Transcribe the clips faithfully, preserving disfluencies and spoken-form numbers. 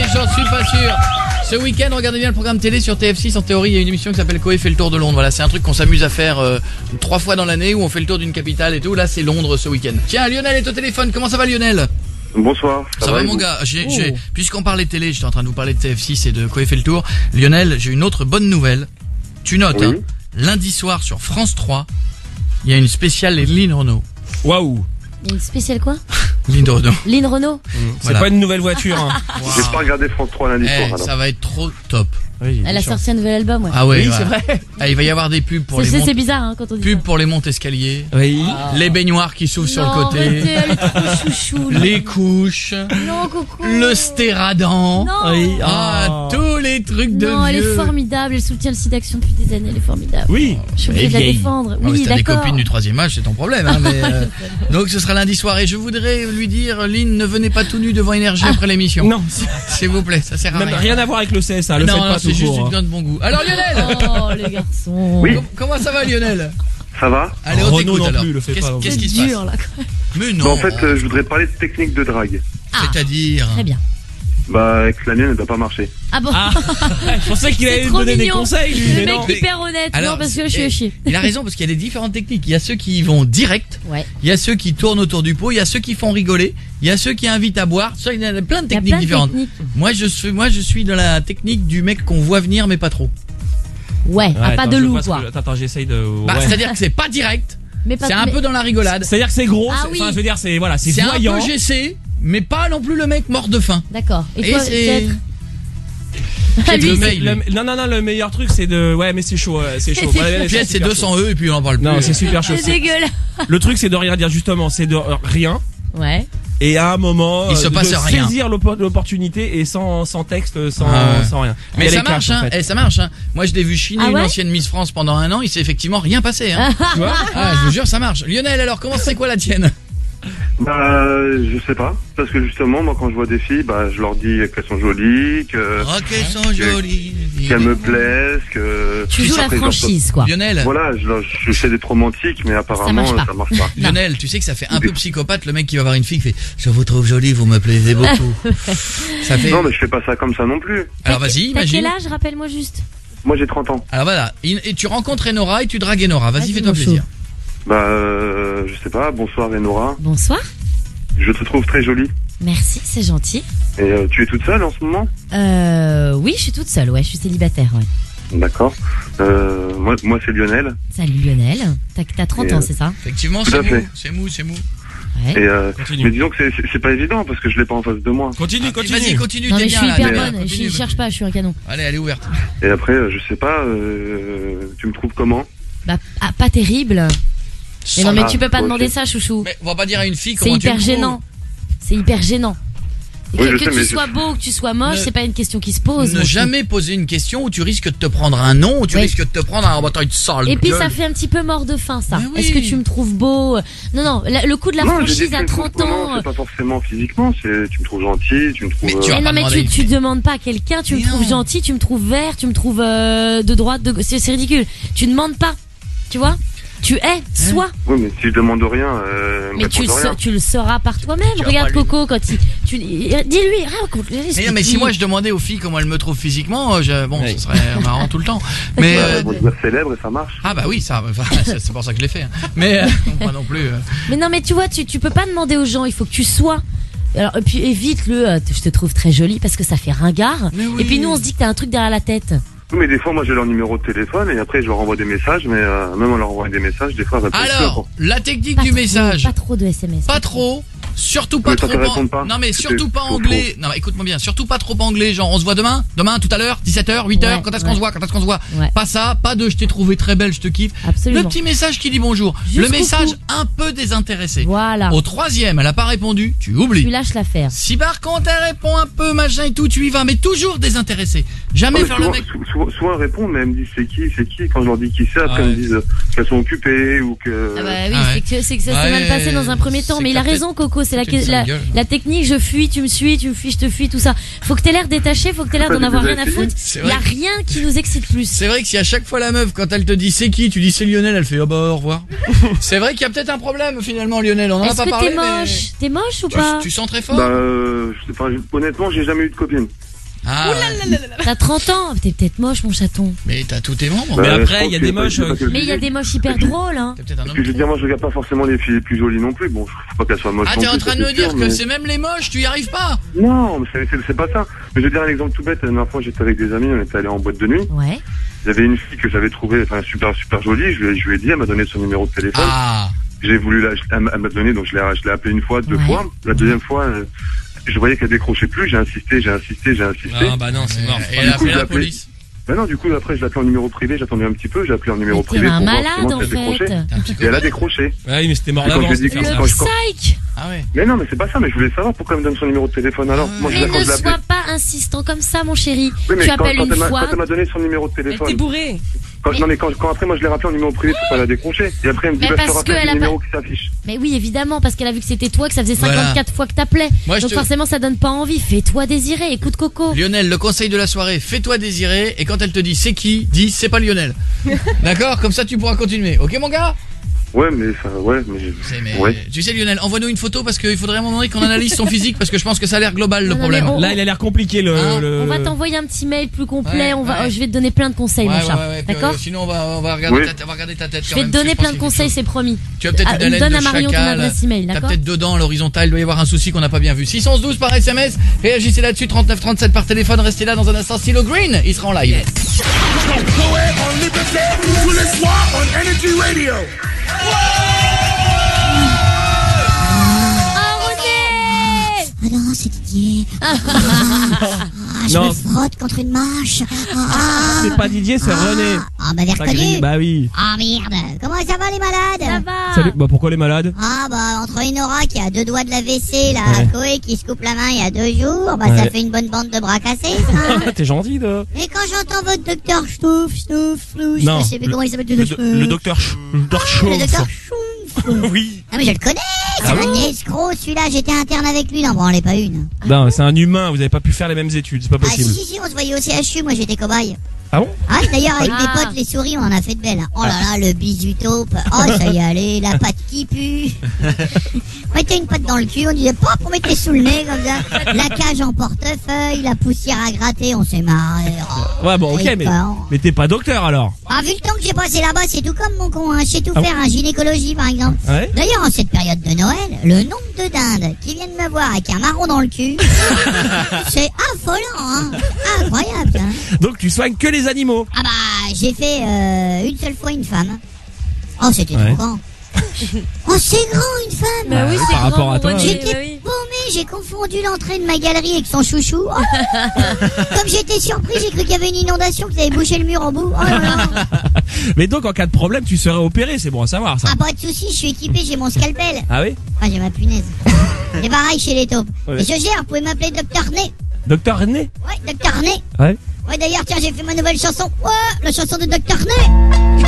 j'en suis pas sûr. Ce week-end, regardez bien le programme télé sur T F six. En théorie, il y a une émission qui s'appelle Coé fait le tour de Londres. Voilà, c'est un truc qu'on s'amuse à faire euh, trois fois dans l'année où on fait le tour d'une capitale et tout. Là, c'est Londres ce week-end. Tiens, Lionel est au téléphone. Comment ça va, Lionel ? Bonsoir. Ça, ça va, va mon gars. J'ai, oh. j'ai, puisqu'on parlait de télé, j'étais en train de vous parler de T F six et de Coé fait le tour. Lionel, j'ai une autre bonne nouvelle. Tu notes, oui. hein, lundi soir sur France trois, il y a une spéciale Lynn Renault. Waouh. Il y a une spéciale quoi ? Lynn Renault. Lynn Renault. Mmh. C'est voilà. Pas une nouvelle voiture. Hein. Wow. J'ai pas regardé France trois lundi eh, soir. Ça va être trop top. Oui, elle a sorti un nouvel album, ouais. Ah ouais, oui, ouais. c'est vrai. Ah, il va y avoir des pubs pour c'est, les montes. C'est bizarre, hein, quand on dit pubs ça. pour les montes escaliers. Oui. Ah. Les baignoires qui s'ouvrent non, sur le côté. Arrêtez, elle est trop chouchou. Là. Les couches. Non, coucou. Le stéradant. Non. Oui. Ah, oh. tous les trucs de non, vieux. Elle est formidable. Elle soutient le site Action depuis des années. Elle est formidable. Oui. Je suis obligée de la défendre. Non, oui, si t'as d'accord. des copines du troisième âge, c'est ton problème. Hein, mais, euh, donc ce sera lundi soir. Et je voudrais lui dire, Lynn, ne venez pas tout nu devant Énergie ah. après l'émission. Non. S'il vous plaît, ça sert à Même rien. Rien à voir avec le C S A. Le non, faites non, pas c'est juste une gain de bon goût. Alors Lionel. Oh les garçons. Oui. Comment ça va Lionel ? Ça va ? Allez, on Renaud t'écoute non alors. plus, le fait qu'est-ce, pas, qu'est-ce qui se dur, passe ? là, quoi. Mais non. Bah, en fait, euh, je voudrais parler de technique de drague. Ah. C'est-à-dire ? Très bien. Bah, avec la mienne, elle doit pas marcher. Ah bon ah. Je pensais qu'il allait nous donner mignon. des conseils, lui. Le mais mec non. hyper honnête. Alors, non, parce que je suis eh, chier. Il a raison, parce qu'il y a des différentes techniques. Il y a ceux qui vont direct. Ouais. Il y a ceux qui tournent autour du pot. Il y a ceux qui font rigoler. Il y a ceux qui invitent à boire. Ça, il y a plein de techniques plein de différentes. techniques. Moi, je suis, moi, je suis dans la technique du mec qu'on voit venir, mais pas trop. Ouais, Ouais, ah, pas attends, de je loup, vois ce quoi. que- Attends, attends, j'essaye de. Bah, ouais. c'est-à-dire que c'est pas direct. Mais pas C'est un mais- peu dans la rigolade. C'est-à-dire que c'est gros. Ah c'est- oui. Enfin, je veux dire, c'est voilà, c'est, C'est voyant. un peu G C, mais pas non plus le mec mort de faim. D'accord. Et, Et toi, c'est- peut-être Piètre, Ah, lui, le c'est- mail, Le- lui. non, non, non, le meilleur truc, c'est de. Ouais, mais c'est chaud, ouais, c'est chaud. C'est Ouais, ouais, Piètre, c'est super deux cents chaud. E et puis on en parle plus. Non, c'est super chaud. C'est c'est- dégueulasse. Le truc, c'est de rien dire, justement. C'est de euh, rien. Ouais. Et à un moment, Il se euh, passe de rien. saisir l'oppor- l'opportunité et sans, sans texte, sans, Ah ouais. sans rien. Mais Et elle ça est cash, marche, en hein. fait. Eh, ça marche, hein. Moi, je l'ai vu chiner Ah une ouais ancienne Miss France pendant un an. Il s'est effectivement rien passé, hein. Tu vois Ah, je vous jure, ça marche. Lionel, alors, comment c'est quoi la tienne ? Bah, je sais pas. Parce que justement, moi, quand je vois des filles, bah, je leur dis qu'elles sont jolies, que, Oh, qu'elles sont jolies. qu'elles me plaisent, que... Tu joues la Après, franchise, quoi. Lionel. Voilà, je, leur- je fais d'être romantique, mais apparemment, marche pas. ça marche pas. Lionel, tu sais que ça fait un peu psychopathe le mec qui va voir une fille qui fait je vous trouve jolie, vous me plaisez beaucoup. Ça fait. Non, mais je fais pas ça comme ça non plus. Alors vas-y, T'as imagine. quel âge, rappelle-moi juste. Moi, j'ai trente ans. Alors voilà, et tu rencontres Enora et tu dragues Enora. Vas-y, Vas-y, fais-toi mon plaisir. Bah, euh, je sais pas. Bonsoir, Enora. Bonsoir. Je te trouve très jolie. Merci, c'est gentil. Et euh, tu es toute seule en ce moment ? Euh, oui, je suis toute seule, ouais, je suis célibataire, ouais. D'accord. Euh, moi, moi c'est Lionel. Salut Lionel. T'as, t'as trente Et ans, euh, c'est ça? Effectivement, Tout c'est à mou, fait. c'est mou, c'est mou. Ouais. Et euh, Continue. mais disons que c'est, c'est, c'est pas évident parce que je l'ai pas en face de moi. Continue, Ah, continue. Vas-y, continue, Non, t'es mais je bien suis là. hyper allez, bonne, continue, je cherche pas, je suis un canon. Allez, elle est ouverte. Et après, euh, je sais pas. Euh, tu me trouves comment ? Bah, ah, pas terrible. Mais non, mais tu peux pas Ah, demander ok. ça, chouchou. Mais on va pas dire à une fille C'est comment tu hyper me trouves. gênant. C'est hyper gênant. Et Oui, que je que sais, tu mais sois je- beau ou que tu sois moche, Ne- c'est pas une question qui se pose. Ne mon chou. jamais poser une question où tu risques de te prendre un nom, où tu Oui. risques de te prendre un bâton de sale. Et puis gueule. ça fait un petit peu mort de faim, ça. Mais oui. Est-ce que tu me trouves beau? Non, non, la- le coup de la Non, j'ai dit franchise que à tu me trouves trente comment ? ans. C'est pas forcément physiquement. C'est tu me trouves gentil, tu me trouves. Mais tu euh, vas Mais non, pas mais demander tu, une tu fille. demandes pas à quelqu'un, tu me Mais trouves non. gentil, tu me trouves vert, tu me trouves euh, de droite, de gauche. C'est, c'est ridicule. Tu demandes pas, tu vois? Tu es, sois. Oui, mais si je demande rien, euh, elle me Mais tu, répond le rien. sa- tu le sauras par toi-même. Tu vas Regarde pas lui- Coco quand il, tu, dis-lui, raconte. Mais, non, mais si moi je demandais aux filles comment elles me trouvent physiquement, euh, je- bon, Oui. ce serait marrant tout le temps. Mais Ouais, euh, bon, je veux dire célèbre et ça marche. ah bah oui, ça, enfin, c'est c'est pour ça que je l'ai fait. hein. Mais euh, moi non plus. euh. Mais non, mais tu vois, tu, tu peux pas demander aux gens, il faut que tu sois. Alors, et puis évite le, euh, je te trouve très jolie parce que ça fait ringard. Mais oui. Et puis nous, on se dit que t'as un truc derrière la tête. Oui, mais des fois, moi, j'ai leur numéro de téléphone et après, je leur envoie des messages, mais euh, même en leur envoyant des messages, des fois, elles répondent plus, Alors, quoi. la technique Pas du trop, message. Pas trop de S M S. Pas trop. Surtout pas Mais trop. toi, tu en- réponds pas. Non mais C'était surtout pas faux, anglais. Non, mais écoute-moi bien. Surtout pas trop anglais. Genre, on se voit demain. Demain, tout à l'heure, dix-sept heures, huit heures. Ouais, Quand est-ce ouais. qu'on se voit Quand est-ce qu'on se voit Ouais. Pas ça. Pas de je t'ai trouvé très belle, je te kiffe. Absolument. Le petit message qui dit bonjour. Juste le message coucou. un peu désintéressé. Voilà. Au troisième, elle a pas répondu. Tu Tu oublies. lâches l'affaire. Si par contre elle répond un peu machin et tout, tu y vas. Mais toujours désintéressé. Jamais Ah, mais faire souvent, le mec. sou- souvent, souvent, elles répondent, mais elles me disent c'est qui, c'est qui. Quand je leur dis qui c'est, après, Ah ouais. elles me disent euh, qu'elles sont occupées ou que. Ah bah oui, Ah ouais. c'est que, c'est que ça Ouais, s'est mal passé dans un premier temps. c'est Mais il a capté. raison, Coco. C'est la, C'est une sale la, gueule. la technique. Je fuis, tu me suis, tu me fuis, je te fuis, tout ça. Faut que t'aies l'air détaché, faut que t'aies l'air Pourquoi d'en tu avoir les as rien à essayés foutre. C'est Il y a vrai. rien qui nous excite plus. C'est vrai que si à chaque fois la meuf, quand elle te dit c'est qui, tu dis c'est Lionel, elle fait oh bah au revoir. C'est vrai qu'il y a peut-être un problème finalement, Lionel. On en a Est-ce pas que parlé. t'es moche? T'es moche ou mais... pas? tu, tu sens très fort. Bah, euh, je sais pas, honnêtement, j'ai jamais eu de copine. Ah, ouais. T'as trente ans, t'es peut-être moche mon chaton. Mais t'as tous tes membres. Bah, Mais je après, pense il y a que des c'est pas- moches, c'est pas euh, que je Mais il y a dis. des moches hyper drôles hein. T'es peut-être un Parce homme. que je veux dire, moi je regarde pas forcément les filles les plus jolies non plus. Bon, faut pas qu'elles soient moches. Ah, non t'es en plus, train ça, de nous c'est dire sûr, que mais- c'est même les moches, tu y arrives pas. Non, mais c'est c'est- c'est pas ça. Mais je veux dire un exemple tout bête. La dernière fois, j'étais avec des amis, on était allés en boîte de nuit. Ouais. Il y avait une fille que j'avais trouvée, enfin super super jolie. Je lui, ai- je lui ai dit, elle m'a donné son numéro de téléphone. Ah, J'ai voulu la, elle m'a elle m'a donné, donc je l'ai, je l'ai appelé une fois, deux Ouais. fois. La deuxième fois, euh, je voyais qu'elle décrochait plus. J'ai insisté, j'ai insisté, j'ai insisté. Ah bah non, c'est mort. et elle a coup, fait je la l'ai appelé. police. Ben non, du coup, après, je l'ai appelé en numéro privé. J'attendais un petit peu. J'ai appelé en numéro Mais privé t'es un pour voir malade comment en elle a décroché. fait. T'es un Et elle a psychopathe. décroché. Ouais, mais c'était mort Et quand d'avance je de lui ai faire dit- ça. quand Le je- quand- psych. Ah ouais. Mais non, mais c'est pas ça. Mais je voulais savoir pourquoi elle me donne son numéro de téléphone alors. Moi, je Mais veux dire, quand ne je l'ai appelé. sois pas insistant comme ça mon chéri. Oui, mais Tu quand, appelles quand une elle m'a, fois. quand elle m'a donné son numéro de Elle téléphone. était bourrée. Quand, non, mais quand, quand après, moi, je l'ai rappelé en numéro privé pour pas la décrocher. Et après, elle me dit, Mais bah, je te parce rappelle que elle le a numéro qui s'affiche. Mais oui, évidemment, parce qu'elle a vu que c'était toi, que ça faisait Voilà. cinquante-quatre fois que t'appelais. Moi, je Donc te- forcément, ça donne pas envie. Fais-toi désirer, écoute Coco. Lionel, le conseil de la soirée, fais-toi désirer et quand elle te dit c'est qui, dis c'est pas Lionel. D'accord? Comme ça tu pourras continuer. Ok mon gars? Ouais, mais, enfin, ouais, mais. C'est- mais, Ouais. Tu sais Lionel, envoie-nous une photo parce qu'il faudrait à un moment donné qu'on analyse son physique parce que je pense que ça a l'air global le Non, non, problème. mais on- Là, il a l'air compliqué le. Hein, le- On va t'envoyer un petit mail plus complet. Ouais, on va, ouais. oh, je vais te donner plein de conseils, Ouais, mon ouais, chat. ouais, puis, D'accord? euh, sinon on va, on va regarder Oui. ta, on va regarder ta tête Je quand vais te même, donner parce que plein je de pense qu'il y a conseils, quelque c'est promis. chose. Tu as peut-être Ah, une haleine donne de à Marion ton chacal. adresse email, T'as d'accord? peut-être dedans à l'horizontale, il doit y avoir un souci qu'on n'a pas bien vu. six cent douze par S M S, réagissez là-dessus, trente-neuf trente-sept par téléphone, restez là dans un instant. Silo Green, il sera en live. Arrêtez! Ah non, c'est Didier. Ah, je Non. me frotte contre une marche. Ah, C'est pas Didier, c'est René. ah bah, j'ai Ça grille. reconnu. Bah oui. Ah merde. Comment ça va les malades? Ça va? Salut. Bah pourquoi les malades? Ah bah entre Inora qui a deux doigts de la W C, là, Ouais. Koé qui se coupe la main il y a deux jours, bah ça Ouais. fait une bonne bande de bras cassés, ça. T'es gentil de. Et quand j'entends votre docteur Stouff, Stouff, Stouff, Non. je sais plus le- comment il s'appelle Le, le, le docteur Ch- le docteur Le docteur Schultz. Stouff. Oui. Ah mais je le connais, c'est Ah un escroc celui-là, j'étais interne avec lui, n'en branlez pas une. Non, c'est un humain, vous avez pas pu faire les mêmes études, c'est pas Ah possible. si si si, on se voyait au C H U, moi j'étais cobaye. Ah bon? Ah, d'ailleurs, avec Ah. mes potes, les souris, on en a fait de belles. Oh là là, le bisutope. Oh, ça y est, allez, la patte qui pue. On mettait une patte dans le cul, on disait, pop, on mettait sous le nez, comme ça. La cage en portefeuille, la poussière à gratter, on s'est marré. Oh, Ouais, bon, ok, les mais. parents. Mais t'es pas docteur alors? Ah, vu le temps que j'ai passé là-bas, c'est tout comme mon con, hein. Je sais tout Ah faire, hein. Gynécologie, par exemple. Ouais? D'ailleurs, en cette période de Noël, le nombre de dindes qui viennent me voir avec un marron dans le cul, c'est affolant, hein. Incroyable, hein. Donc tu soignes que les animaux. Ah bah, j'ai fait euh, une seule fois une femme. Oh, c'était Ouais. trop grand. Oh, c'est grand une femme. Bah oui, Ouais, c'est par rapport grand, à toi, René, ouais. J'étais bah oui. paumée, j'ai confondu l'entrée de ma galerie avec son chouchou. Oh. Comme j'étais surpris, j'ai cru qu'il y avait une inondation, que ça avait bouché le mur en bout. Oh là là. Mais donc en cas de problème, tu serais opéré, c'est bon à savoir ça. Ah, pas de soucis, je suis équipé, j'ai mon scalpel. Ah oui? Ah, j'ai ma punaise. C'est pareil chez les taupes. Ouais. Et je gère, vous pouvez m'appeler Docteur Nez. Docteur René? Ouais, Docteur Nez. Ouais. Ouais, d'ailleurs, tiens, j'ai fait ma nouvelle chanson. Ouais, la chanson de Docteur Nez.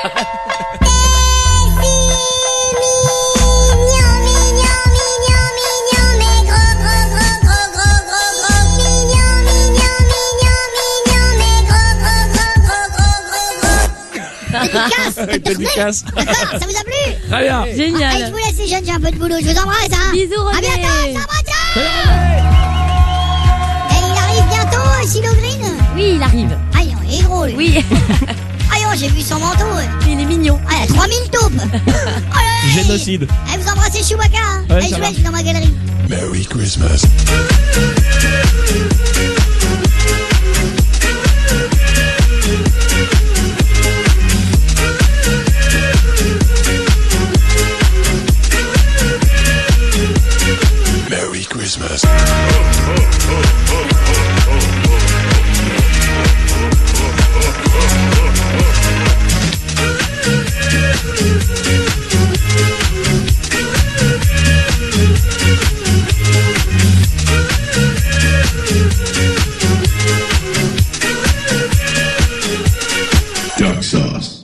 Dédicace, Docteur Nez. Dédicace. D'accord, ça vous a plu? Très bien. Allez, je Génial. vous laisse les jeunes, j'ai un peu de boulot. Je vous embrasse, hein. Bisous, À René. bientôt, ça va, ciao. Et il arrive bientôt, euh, Silo Green. Oui, il arrive. Aïe, il est drôle. Oui, Aïe, oh, j'ai vu son manteau. euh. il est mignon. Ah, il y a trois mille taupes. Oh là là. Génocide. Allez, vous embrassez Chewbacca, hein. Ouais, Allez, ça je va. vais dans ma galerie. Merry Christmas. Merry Christmas. Duck sauce.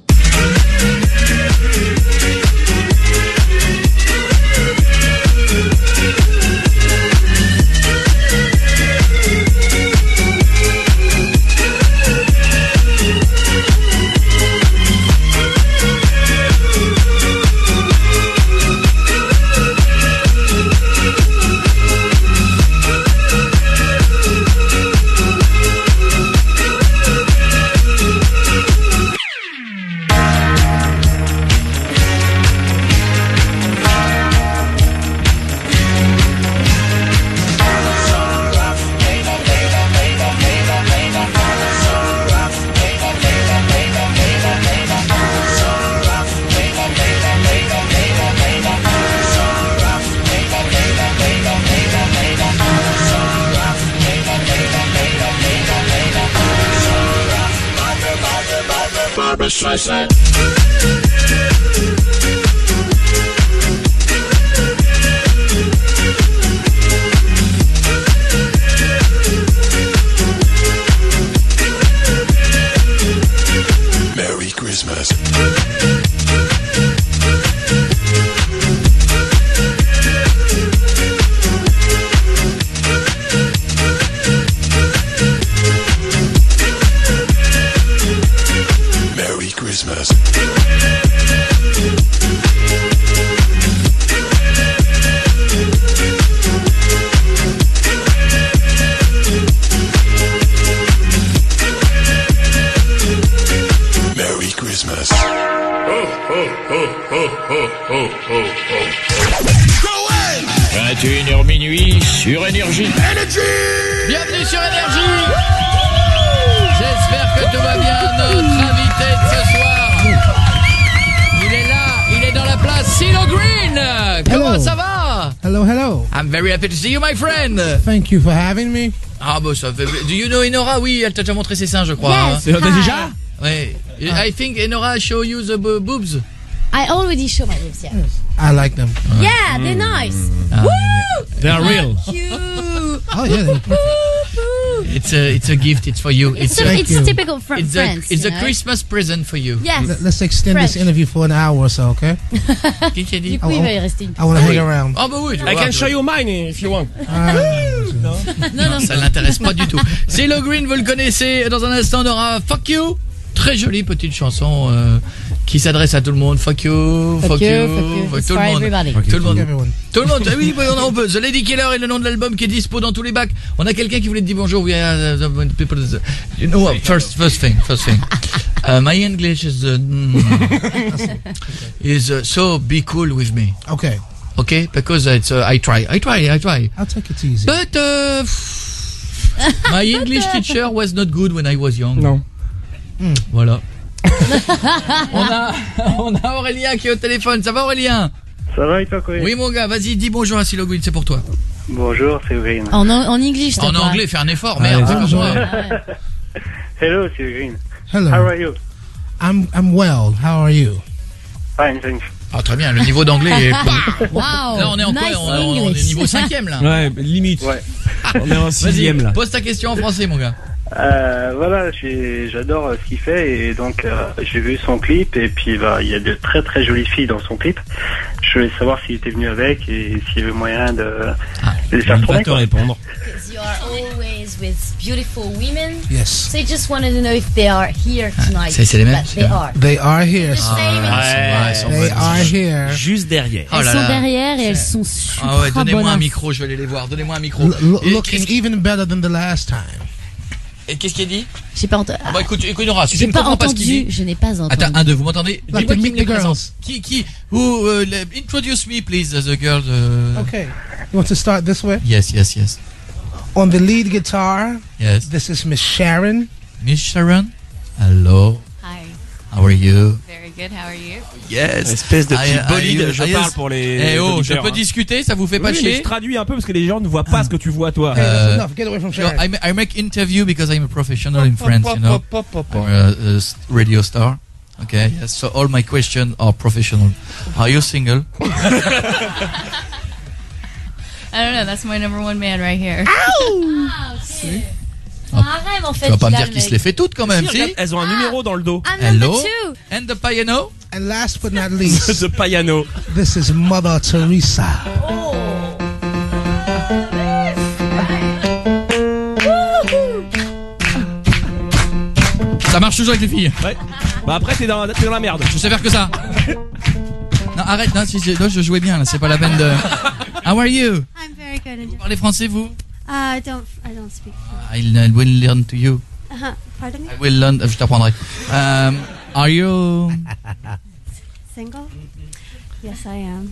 Barbra Streisand. Merry Christmas. Merry Christmas. Merry Christmas. vingt et une heures minuit sur Énergie. Bienvenue sur Énergie. J'espère que tout va bien. Notre invité de ce soir, il est là, il est dans la place. CeeLo Green. Comment Hello. ça va? Hello, hello. I'm very happy to see you, my friend. Thank you for having me. Ah bah ça fait. Do you know Enora? Oui, elle t'a déjà montré ses seins, je crois. Yes. hein. C'est déjà? Ouais. I think Enora show you the bo- boobs. I already show my boobs, yeah. I like them. Yeah, they're nice. They're real. Cute. Oh yeah, they're perfect. It's a it's a gift. It's for you. It's, It's a, a, it's you. typical fr- it's a France. it's you a know? Christmas present for you. Yes. Let- Let's extend French. this interview for an hour or so, okay? Qui qui a dit? Du coup, il va y rester une I want to hang around. Ah bah oui. tu I vois, can tu show vois. you mine if you want. Non, non, ça l'intéresse pas du tout. CeeLo Green, vous le connaissez. Dans un instant, on aura Fuck You. Très jolie petite chanson euh, qui s'adresse à tout le monde. Fuck you, fuck, Fuck you, you, fuck you. fuck It's tout for le monde. everybody. Tout le Fuck monde. everyone. Tout le monde. Ah oui, oui, on peut. The Lady Killer est le nom de l'album qui est dispo dans tous les bacs. On a quelqu'un qui voulait te dire bonjour. We are the people. You know what? First, first thing, first thing. Uh, my English is uh, mm, is uh, so be cool with me, Okay, okay? Because it's uh, I try, I try, I try. I'll take it easy. But uh, my English teacher was not good when I was young. Non. Voilà. on a on a Aurélien qui est au téléphone. Ça va Aurélien? Ça va et toi, quoi? Oui mon gars, vas-y, dis bonjour à CeeLo Green, c'est pour toi. Bonjour, c'est Green. En, en English, En t'as pas. anglais, fais un effort, Allez, merde. c'est c'est comme comme ça. moi. Ah ouais. Hello, c'est Green. Hello. How are you? I'm I'm well. How are you? Fine, thanks. Ah très bien, le niveau d'anglais est... Wow. Là on est en quoi? Nice on, on- on est English. niveau cinquième là. Ouais, limite. Ouais. On est en sixième Vas-y, là. pose ta question en français mon gars. Euh, voilà, j'ai- j'adore euh, ce qu'il fait et donc euh, j'ai vu son clip et puis bah il y a de très très jolies filles dans son clip. Je voulais savoir s'il était venu avec et s'il y avait moyen de, de les Je faire vais pas tourner. te quoi. répondre. Because you are always with beautiful women. Yes, So I just wanted to know if they are here tonight. c'est- c'est les mêmes, But c'est they les mêmes. are. they are here. The same in Ouais, elles sont They bonnes. are here. Juste derrière. Oh Elles là sont là. derrière et elles sont super Ah ouais, donnez-moi un bonnes. micro, je vais aller les voir. Donnez-moi un micro. L- lo- Et looking qu'est-ce even better than the last time. et qu'est-ce qu'il a dit? J'ai pas entendu. Ah bah écoute, écoute Nora, si tu J'ai ne pas comprends pas ce qu'il entendu. dit... Je n'ai pas entendu. Attends, un, deux, vous m'entendez? Like Dis-moi to qui meet me les the girls. présente. Qui, qui, who, uh, le- introduce me please as a girl. uh, Okay, you want to start this way? Yes, yes, yes. On the lead guitar, Yes. this is Miss Sharon. Miss Sharon? Hello. Hi, How are you? very good. How are you? Yes. Espèce de I- petit I- bolide, je I- parle pour les Eh oh, je auditeurs, peux hein. discuter, ça vous fait pas Oui, mais chier? je traduis un peu parce que les gens ne voient pas ce que tu vois toi. Hey, that's Uh, enough. Get away from So Sharon. I, ma- I make interview because I'm a professional in France, you know. Or a, a s- radio star. Okay, yes. So all my questions are professional. Are you single? I don't know. That's my number one man right here. Ah, ok. C'est un harem en fait. Tu vas pas me il a dire le qu'il se mec. les fait toutes quand même, Si, si? regarde, elles ont un numéro dans le dos. I'm number Hello? two. And the piano? And last but not least, Ce piano. this is Mother Teresa. Ça marche toujours avec les filles. Ouais. Bah après t'es dans, t'es dans la merde. Je sais faire que ça. Non, arrête, non, si, si, non, je jouais bien, là, c'est pas la peine de... How are you? I'm very good. And Vous parlez français, vous? I don't. I don't speak. I I will learn to you. Uh-huh. Pardon me. I will learn... Je t'apprendrai. Um, are you... Single? Yes, I am.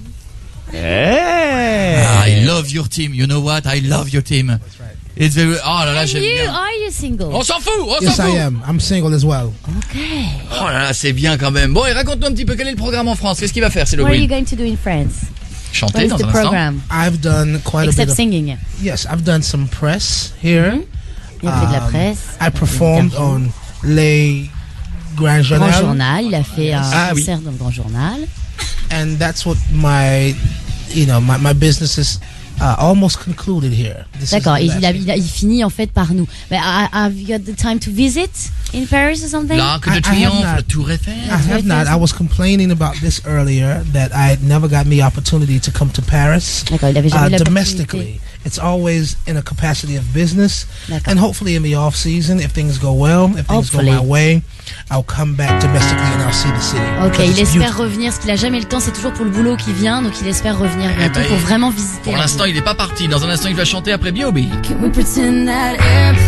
I love your team, you know what? I love your team. It's very... Oh là là, And j'aime you, bien. are you single? On s'en fout, on Yes, s'en I fout. am. I'm single as well. Okay. Oh là là, c'est bien quand même. Bon, et raconte-nous un petit peu quel est le programme en France. Qu'est-ce qu'il va faire, c'est le What are you Green? going to do in France? What Chanter is dans the un instant. program? I've done quite a Except bit of... singing. Yes, I've done some press here. Il a fait de la Um, presse. I performed on Les Grand Grand Journal, Journal. Il a fait un Ah, oui. concert dans le Grand Journal. and that's what my, you know, my, my business is uh, almost concluded here. This is D'accord. the Et last il, a, thing. il, a- il finit en fait par nous. Mais uh, have you got the time to visit in Paris or something? L'Arc I- de I have Triomphe, not. le Tour Eiffel. I have not. I was complaining about this earlier that I never got me opportunity to come to Paris. D'accord. Il avait jamais Uh, eu l'opportunité. domestically, it's always in a capacity of business, D'accord. and hopefully in the off season, if things go well, if things Hopefully. go my way, I'll come back domestically and I'll see the city. Ok, Because il it's espère beautiful. revenir, parce qu'il a jamais le temps, c'est toujours pour le boulot qui vient, donc il espère revenir bientôt ben, pour vraiment visiter. Pour la l'instant, ville. il est pas parti. Dans un instant, il va chanter après B O B. Can we pretend that airplane